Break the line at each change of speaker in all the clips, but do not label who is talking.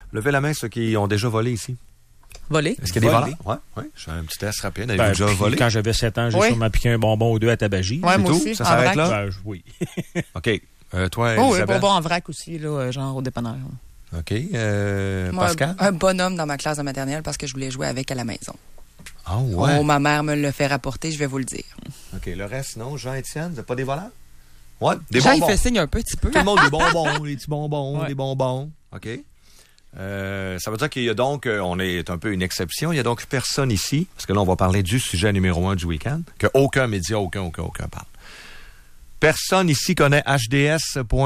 Levez la main ceux qui ont déjà volé ici.
Volé?
Est-ce qu'il y a des voleurs? Oui. Je fais un petit test rapide. Avez-vous déjà volé?
Quand j'avais 7 ans, j'ai sûrement piqué un bonbon ou deux à tabagie.
Oui, moi
tout?
aussi.
Ça s'arrête là?
Ben, oui.
OK. Toi,
oui,
Isabelle?
bonbon en vrac aussi, là, genre au dépanneur.
OK.
Moi,
Pascal?
un bonhomme dans ma classe de maternelle parce que je voulais jouer avec à la maison.
Ah ouais?
Oh, ma mère me le fait rapporter, je vais vous le dire.
OK. Le reste, non? Jean-Étienne, vous n'êtes pas des voleurs? Ouais, des
Jean,
bonbons.
il fait signe un petit peu.
Tout le monde des bonbons, des petits bonbons,
Ouais.
des bonbons. OK. Ça veut dire qu'il y a donc, on est un peu une exception, il y a donc personne ici, parce que là, on va parler du sujet numéro 1 du week-end, que aucun média, aucun parle. Personne ici connaît hds.to,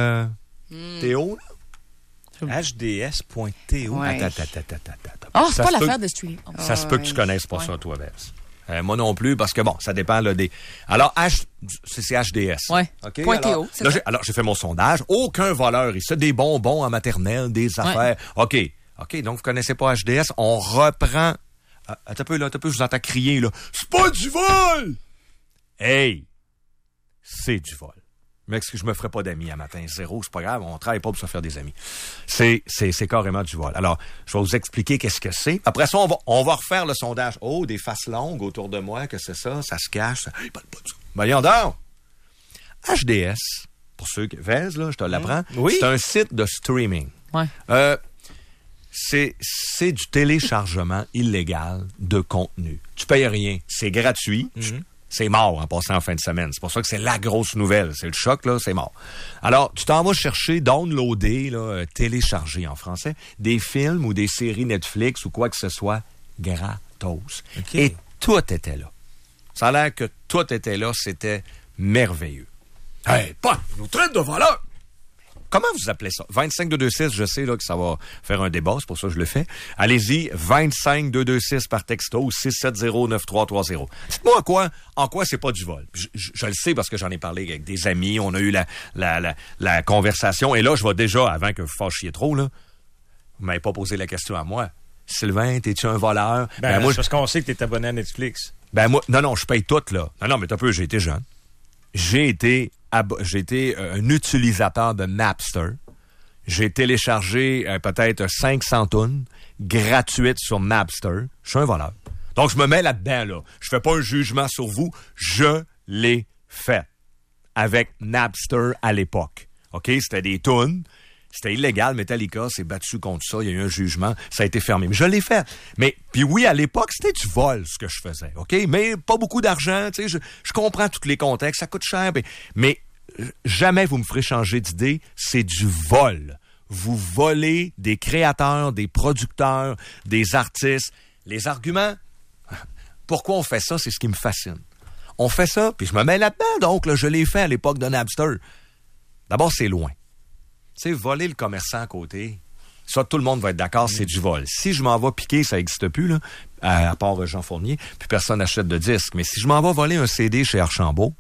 là?
hds.to.
Ouais.
Attends.
Ah, c'est
Ça
pas
se peut-
l'affaire de Street.
Ça se peut que tu connaisses pas ça, toi, Bess. Moi non plus, parce que bon, ça dépend là, des... Alors, c'est HDS.
Ouais.
OK?
Point
Alors,
TO, c'est
là,
ça.
j'ai fait mon sondage. Aucun voleur ici. Des bonbons en maternelle, des affaires. OK, donc vous connaissez pas HDS. On reprend... Attends un peu, je vous entends crier, là. C'est pas du vol! Hey! C'est du vol. Mais est-ce que je me ferais pas d'amis à matin? Zéro, c'est pas grave, on travaille pas pour se faire des amis. C'est carrément du vol. Alors, je vais vous expliquer qu'est-ce que c'est. Après ça, on va refaire le sondage. Oh, des faces longues autour de moi, que c'est ça? Ça se cache. Ça... Hey, parle pas de ça. Voyons donc! HDS, pour ceux qui... Vez, là, je te l'apprends.
Oui.
C'est un site de streaming.
Ouais.
C'est du téléchargement illégal de contenu. Tu payes rien. C'est gratuit. C'est mort en passant en fin de semaine. C'est pour ça que c'est la grosse nouvelle. C'est le choc, là, c'est mort. Alors, tu t'en vas chercher, downloader, là, télécharger en français, des films ou des séries Netflix ou quoi que ce soit gratos.
Okay.
Et tout était là. Ça a l'air que tout était là. C'était merveilleux. Hey, pas, nous traite de voleurs! Comment vous appelez ça? 25226, je sais là que ça va faire un débat, c'est pour ça que je le fais. Allez-y, 25226 par texto, 670-9330. Dites-moi en quoi c'est pas du vol. Je le sais parce que j'en ai parlé avec des amis, on a eu la conversation, et là, je vais déjà, avant que vous fâchiez trop, là, vous m'avez pas posé la question à moi. Sylvain, t'es-tu un voleur?
Moi, parce qu'on sait que t'es abonné à Netflix.
Moi, non, je paye tout, là. Non, mais t'as peu, j'ai été jeune. J'ai été un utilisateur de Napster. J'ai téléchargé peut-être 500 tonnes gratuites sur Napster. Je suis un voleur. Donc, je me mets là-dedans, là. Je fais pas un jugement sur vous. Je l'ai fait. Avec Napster à l'époque. OK? C'était des tunes. C'était illégal. Metallica s'est battu contre ça. Il y a eu un jugement. Ça a été fermé. Mais je l'ai fait. Mais, puis oui, à l'époque, c'était du vol, ce que je faisais. OK? Mais pas beaucoup d'argent. Tu sais, je comprends tous les contextes. Ça coûte cher. Mais jamais vous me ferez changer d'idée. C'est du vol. Vous volez des créateurs, des producteurs, des artistes. Les arguments, pourquoi on fait ça? C'est ce qui me fascine. On fait ça, puis je me mets là-dedans. Donc, là, je l'ai fait à l'époque de Napster. D'abord, c'est loin. Tu sais, voler le commerçant à côté, ça, tout le monde va être d'accord, c'est du vol. Si je m'en vais piquer, ça n'existe plus, là, à part Jean Fournier, puis personne n'achète de disques. Mais si je m'en vais voler un CD chez Archambault,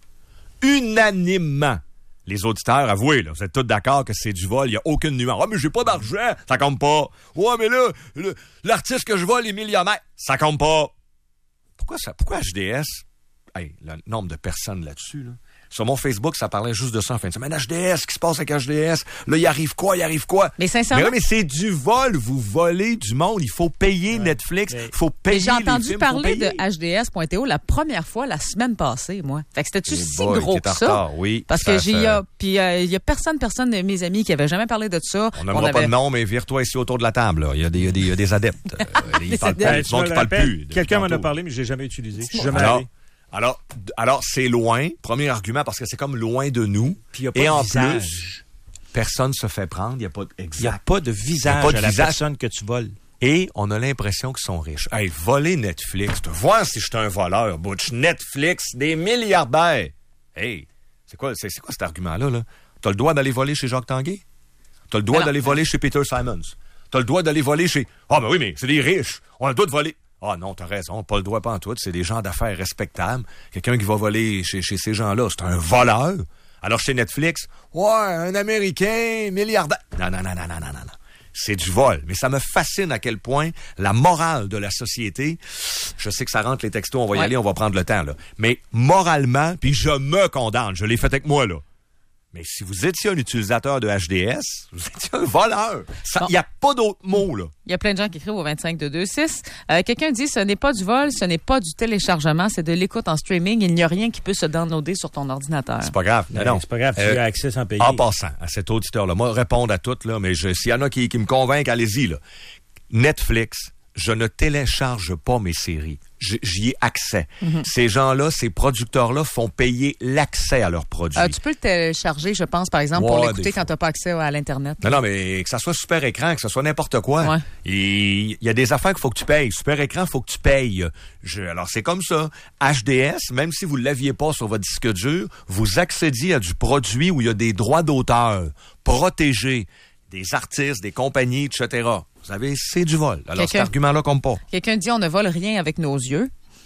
unanimement, les auditeurs, avouez, là, vous êtes tous d'accord que c'est du vol, il n'y a aucune nuance. « Ah, mais j'ai pas d'argent! » Ça compte pas. « Ouais, mais là, l'artiste que je vole est millionnaire. » Ça compte pas. Pourquoi HDS? Hey, le nombre de personnes là-dessus, là. Sur mon Facebook, ça parlait juste de ça en fin de semaine. HDS, qu'est-ce qui se passe avec HDS? Là, il arrive quoi?
Mais sincèrement...
Mais c'est du vol. Vous volez du monde. Il faut payer Netflix. Il faut payer
j'ai entendu
les films,
parler de HDS.to la première fois la semaine passée, moi. Fait que c'était-tu si gros que ça?
Retard, oui.
Parce que il y a personne de mes amis qui avait jamais parlé de ça.
On n'aimera pas de nom, mais vire-toi ici autour de la table. Là. Il y a des adeptes. Ils parlent plus.
Tu parles plus. Quelqu'un m'en a parlé, mais je l'ai jamais utilisé. Je suis jamais allé.
Alors, c'est loin. Premier argument, parce que c'est comme loin de nous.
Puis, y a pas
et
de
en
visage.
plus, personne se fait prendre. Il n'y a pas
de visage à la personne que tu voles.
Et on a l'impression qu'ils sont riches. Hey, voler Netflix. Voir si je suis un voleur, Butch. Netflix, des milliardaires. Hey, c'est quoi cet argument-là, là? T'as le droit d'aller voler chez Jacques Tanguay? T'as le droit d'aller voler chez Peter Simons? T'as le droit d'aller voler chez... Ah, ben oui, mais c'est des riches. On a le droit de voler. Ah non, t'as raison, pas le droit pas en tout. C'est des gens d'affaires respectables. Quelqu'un qui va voler chez ces gens-là, c'est un voleur. Alors chez Netflix, ouais, un Américain milliardaire. Non. C'est du vol. Mais ça me fascine à quel point la morale de la société, je sais que ça rentre les textos, on va y aller, on va prendre le temps, là. Mais moralement, puis je me condamne, je l'ai fait avec moi, là. Mais si vous étiez un utilisateur de HDS, vous étiez un voleur. Il n'y a pas d'autre mot, là.
Il y a plein de gens qui écrivent au 25226. Quelqu'un dit, ce n'est pas du vol, ce n'est pas du téléchargement, c'est de l'écoute en streaming. Il n'y a rien qui peut se downloader sur ton ordinateur.
C'est pas grave.
Non, c'est pas grave, tu as accès sans payer.
En passant à cet auditeur-là, moi, répondre à toutes, là, mais s'il y en a qui me convainquent, allez-y, là. Netflix, je ne télécharge pas mes séries. J'y ai accès. Mm-hmm. Ces gens-là, ces producteurs-là font payer l'accès à leurs produits.
Tu peux le télécharger, je pense, par exemple, pour l'écouter quand tu n'as pas accès à l'Internet.
Non, mais que ça soit super écran, que ça soit n'importe quoi.
Ouais.
Il y a des affaires qu'il faut que tu payes. Super écran, il faut que tu payes. Alors, c'est comme ça. HDS, même si vous ne l'aviez pas sur votre disque dur, vous accédiez à du produit où il y a des droits d'auteur protégés, des artistes, des compagnies, etc. Vous savez, c'est du vol. Alors, cet argument-là compte pas.
Quelqu'un dit, on ne vole rien avec nos yeux.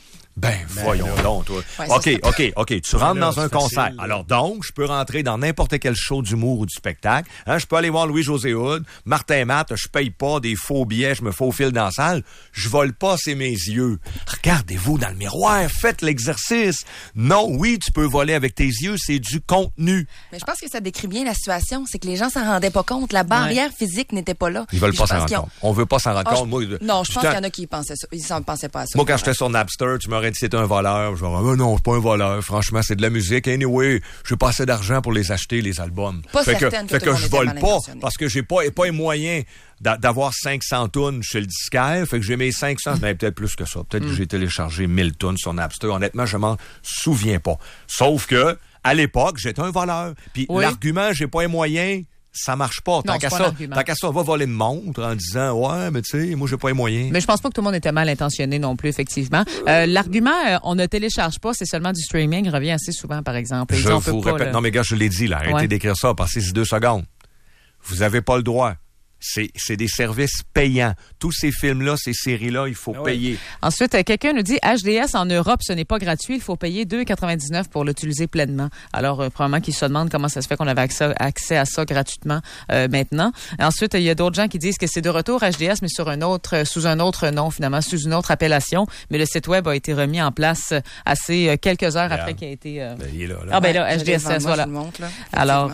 Voyons donc, toi.
Ouais,
OK. Tu rentres dans un concert. Alors donc, je peux rentrer dans n'importe quel show d'humour ou du spectacle. Je peux aller voir Louis-José Hood, Martin Matt, je paye pas des faux billets, je me faufile dans la salle. Je vole pas, c'est mes yeux. Regardez-vous dans le miroir, faites l'exercice. Non, oui, tu peux voler avec tes yeux, c'est du contenu.
Mais je pense que ça décrit bien la situation. C'est que les gens s'en rendaient pas compte. La barrière physique n'était pas là.
Ils veulent pas s'en rendre compte. On veut pas s'en rendre compte. Moi,
non, je pense qu'il y en a qui pensaient ça. Ils s'en pensaient pas à ça.
Moi, quand j'étais sur Napster, tu m'aurais dit c'était un voleur. Je vais dire, non, c'est pas un voleur. Franchement, c'est de la musique. Anyway, j'ai pas assez d'argent pour les acheter, les albums.
Pas certaine que
je vole pas parce que j'ai pas les moyens d'avoir 500 tonnes chez le disquaire. Fait que j'ai mes 500, mais peut-être plus que ça. Peut-être que j'ai téléchargé 1000 tonnes sur Napster. Honnêtement, je m'en souviens pas. Sauf que, à l'époque, j'étais un voleur. Puis l'argument, j'ai pas les moyens, ça marche pas. Tant qu'à ça, on va voler une montre en disant, ouais, mais tu sais, moi, j'ai pas les moyens.
Mais je pense pas que tout le monde était mal intentionné non plus, effectivement. L'argument, on ne télécharge pas, c'est seulement du streaming, revient assez souvent, par exemple.
Je vous répète, non, mais gars, je l'ai dit, là. Arrêtez d'écrire ça, passez 2 secondes. Vous avez pas le droit. C'est des services payants. Tous ces films-là, ces séries-là, il faut payer.
Ensuite, quelqu'un nous dit HDS en Europe, ce n'est pas gratuit. Il faut payer 2,99 pour l'utiliser pleinement. Alors, probablement qu'ils se demandent comment ça se fait qu'on avait accès à ça gratuitement maintenant. Ensuite, il y a d'autres gens qui disent que c'est de retour HDS, mais sous un autre nom, finalement, sous une autre appellation. Mais le site web a été remis en place quelques heures après qu'il a été...
il est là.
là, HDS, voilà. Alors...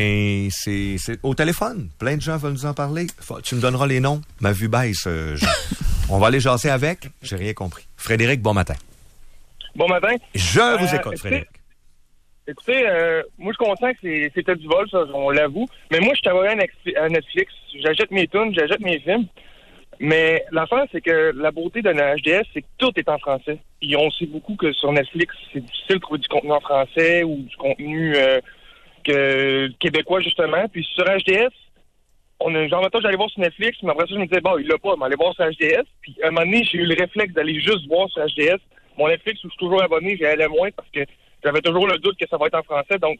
c'est au téléphone. Plein de gens veulent nous en parler. Tu me donneras les noms. Ma vue baisse. On va aller jaser avec. J'ai rien compris. Frédéric, bon matin.
Bon matin.
Je vous écoute, Frédéric.
Écoutez, moi, je suis conscient que c'était du vol, ça, on l'avoue. Mais moi, je suis abonné à Netflix. J'achète mes tunes, j'achète mes films. Mais l'affaire, c'est que la beauté de la HDS, c'est que tout est en français. Et on sait beaucoup que sur Netflix, c'est difficile de trouver du contenu en français ou du contenu québécois, justement. Puis sur HDS, j'allais voir sur Netflix, mais après ça, je me disais, bon, il l'a pas, mais aller voir sur HDS. Puis, à un moment donné, j'ai eu le réflexe d'aller juste voir sur HDS. Mon Netflix, où je suis toujours abonné, j'y allais moins parce que j'avais toujours le doute que ça va être en français. Donc,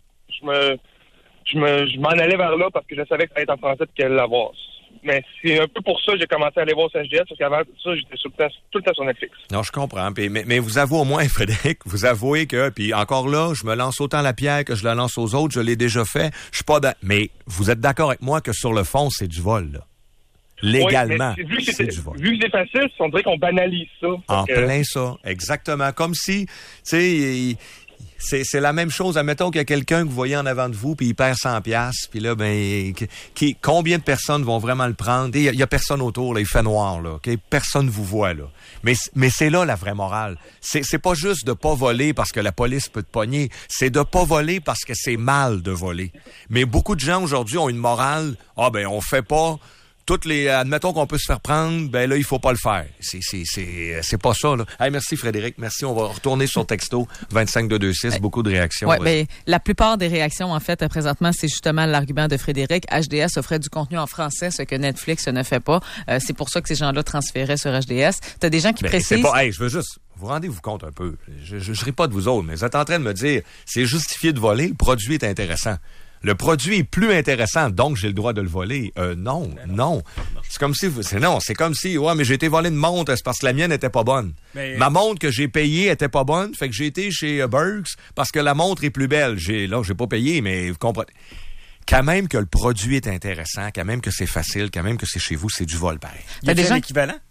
je m'en allais vers là parce que je savais que ça allait être en français et qu'elle allait l'avoir. Mais c'est un peu pour ça que j'ai commencé à aller voir sur HDS, parce qu'avant ça, j'étais tout le temps sur Netflix.
Non, je comprends. Mais vous avouez au moins, Frédéric, vous avouez que, puis encore là, je me lance autant la pierre que je la lance aux autres, je l'ai déjà fait. Je suis pas mais vous êtes d'accord avec moi que sur le fond, c'est du vol, là. Légalement, c'est du vol.
Vu que c'est facile, on dirait qu'on banalise ça.
En plein ça, exactement. Comme si, tu sais... C'est la même chose. Admettons qu'il y a quelqu'un que vous voyez en avant de vous, puis il perd 100$, puis là, combien de personnes vont vraiment le prendre? Il y a personne autour, là, il fait noir, là. Okay? Personne vous voit, là. Mais c'est là la vraie morale. C'est pas juste de pas voler parce que la police peut te pogner. C'est de pas voler parce que c'est mal de voler. Mais beaucoup de gens aujourd'hui ont une morale. On fait pas. Admettons qu'on peut se faire prendre, là, il faut pas le faire. C'est pas ça, là. Hey, merci, Frédéric. Merci. On va retourner sur texto 25226. Beaucoup de réactions.
Oui, mais la plupart des réactions, en fait, présentement, c'est justement l'argument de Frédéric. HDS offrait du contenu en français, ce que Netflix ne fait pas. C'est pour ça que ces gens-là transféraient sur HDS. T'as des gens qui précisent...
je veux juste... Vous rendez-vous compte un peu. Je ris pas de vous autres, mais vous êtes en train de me dire, c'est justifié de voler, le produit est intéressant. Le produit est plus intéressant, donc j'ai le droit de le voler. Non. C'est comme si, mais j'ai été volé une montre, c'est parce que la mienne était pas bonne. Ma montre que j'ai payée était pas bonne, fait que j'ai été chez Burks parce que la montre est plus belle. J'ai pas payé, mais vous comprenez. Quand même que le produit est intéressant, quand même que c'est facile, quand même que c'est chez vous, c'est du vol pareil.
Il y a des gens équivalents?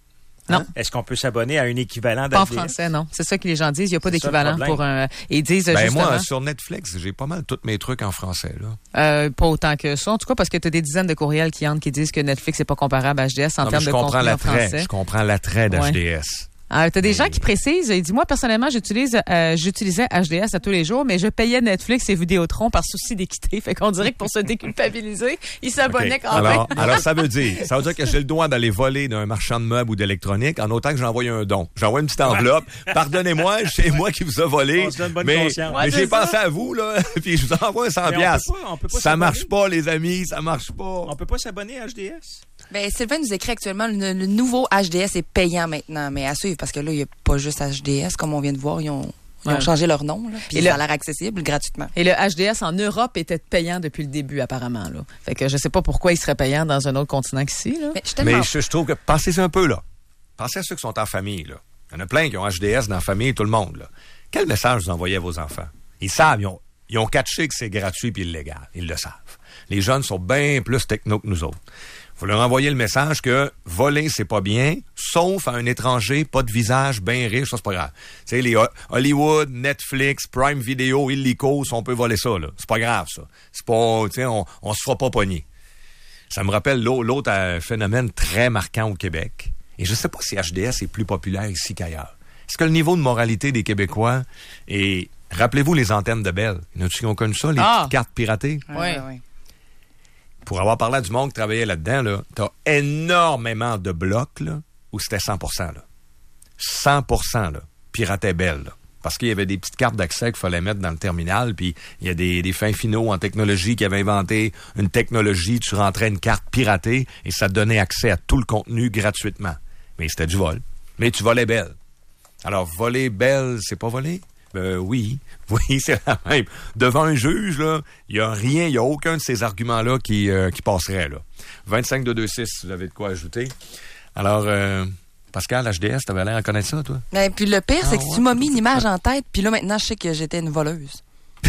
Non.
Est-ce qu'on peut s'abonner à un équivalent d'HDS?
Pas en français, non. C'est ça que les gens disent. Il n'y a pas
C'est ça, le
d'équivalent
problème.
pour un... Ils disent justement...
moi, sur Netflix, j'ai pas mal tous mes trucs en français, là.
Pas autant que ça. En tout cas, parce que tu as des dizaines de courriels qui entrent qui disent que Netflix n'est pas comparable à HDS en
Non, mais
termes de contenu en français.
Je comprends l'attrait d'HDS.
T'as des gens qui précisent, ils disent, moi, personnellement, j'utilisais HDS à tous les jours, mais je payais Netflix et Vidéotron par souci d'équité. Fait qu'on dirait que pour se déculpabiliser, ils s'abonnaient quand même.
Alors, ça veut dire que j'ai le droit d'aller voler d'un marchand de meubles ou d'électronique en autant que j'envoie un don. J'envoie une petite enveloppe. Pardonnez-moi, c'est moi qui vous a volé.
On se donne bonne
mais
conscience.
mais j'ai pensé à vous, là, puis je vous envoie 100 piastres.
On peut pas
Ça
s'abonner.
marche pas, les amis, ça marche pas.
On peut pas s'abonner à HDS?
Ben, Sylvain nous écrit actuellement, le nouveau HDS est payant maintenant, mais à suivre, parce que là, il n'y a pas juste HDS, comme on vient de voir, ils ont changé leur nom, là, puis ça a l'air accessible gratuitement.
Et le HDS en Europe était payant depuis le début, apparemment, là. Fait que je sais pas pourquoi il serait payant dans un autre continent qu'ici, là.
Mais je trouve que, pensez un peu, là. Pensez à ceux qui sont en famille, là. Il y en a plein qui ont HDS dans la famille, tout le monde, là. Quel message vous envoyez à vos enfants? Ils savent, ils ont catché que c'est gratuit puis illégal. Ils le savent. Les jeunes sont bien plus techno que nous autres. Faut leur envoyer le message que voler, c'est pas bien, sauf à un étranger, pas de visage, bien riche, ça, c'est pas grave. Tu sais, les Hollywood, Netflix, Prime Video, Illico, on peut voler ça, là. C'est pas grave, ça. C'est pas, tu sais, on se fera pas pogner. Ça me rappelle l'autre phénomène très marquant au Québec. Et je sais pas si HDS est plus populaire ici qu'ailleurs. Est-ce que le niveau de moralité des Québécois est... Rappelez-vous les antennes de Bell. Il y en a qui ont connu ça, les petites cartes piratées?
Oui.
Pour avoir parlé à du monde qui travaillait là-dedans, là, t'as énormément de blocs là, où c'était 100%. Là. 100% là, piratait Bell. Là. Parce qu'il y avait des petites cartes d'accès qu'il fallait mettre dans le terminal, puis il y a des fins finaux en technologie qui avaient inventé une technologie, tu rentrais une carte piratée et ça te donnait accès à tout le contenu gratuitement. Mais c'était du vol. Mais tu volais Bell. Alors, voler Bell, c'est pas voler? Oui, c'est la même. Devant un juge, là, il y a aucun de ces arguments-là qui passerait, là. 25-226, vous avez de quoi ajouter? Alors, Pascal, HDS, t'avais l'air à connaître ça, toi?
Mais puis le pire, c'est que tu m'as mis une image en tête, puis là, maintenant, je sais que j'étais une voleuse.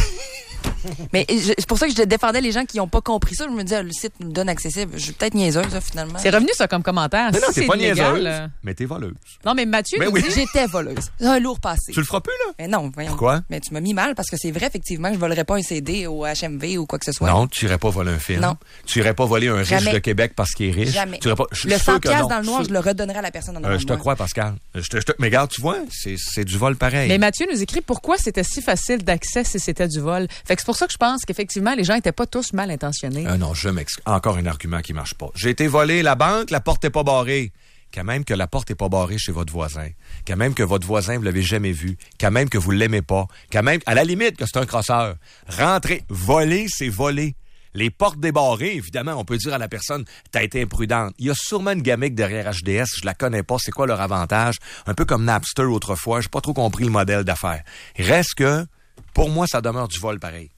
Mais c'est pour ça que je défendais les gens qui n'ont pas compris ça. Je me disais, le site me donne accessible. Je suis peut-être niaiseuse, là, finalement.
C'est revenu, ça, comme commentaire.
Mais non,
Si
t'es
c'est
pas
illégal,
niaiseuse, mais t'es voleuse.
Non, mais Mathieu nous dit...
J'étais voleuse. Un lourd passé.
Tu le feras plus, là?
Mais non, voyons.
Pourquoi?
Mais tu m'as mis mal parce que c'est vrai, effectivement, que je volerais pas un CD au HMV ou quoi que ce soit.
Non, tu irais pas voler un film.
Non.
Tu irais pas voler un riche
Jamais.
de Québec parce qu'il est riche.
Jamais.
Tu irais pas...
Le 100 piastres dans le noir, je le redonnerais à la personne en avant
Je te crois, Pascal. Mais regarde, tu vois, c'est du vol pareil.
Mais Mathieu nous écrit pourquoi c'était si facile d'accès si c'était du vol. Fait que c'est pour ça que je pense qu'effectivement, les gens étaient pas tous mal intentionnés.
Non, je m'excuse. Encore un argument qui marche pas. J'ai été volé la banque, la porte est pas barrée. Quand même que la porte est pas barrée chez votre voisin. Quand même que votre voisin, vous l'avez jamais vu. Quand même que vous l'aimez pas. Quand même, à la limite, que c'est un crosseur. Rentrer, voler, c'est voler. Les portes débarrées, évidemment, on peut dire à la personne, t'as été imprudente. Il y a sûrement une gamique derrière HDS, je la connais pas, c'est quoi leur avantage? Un peu comme Napster autrefois, j'ai pas trop compris le modèle d'affaires. Reste que, pour moi, ça demeure du vol pareil.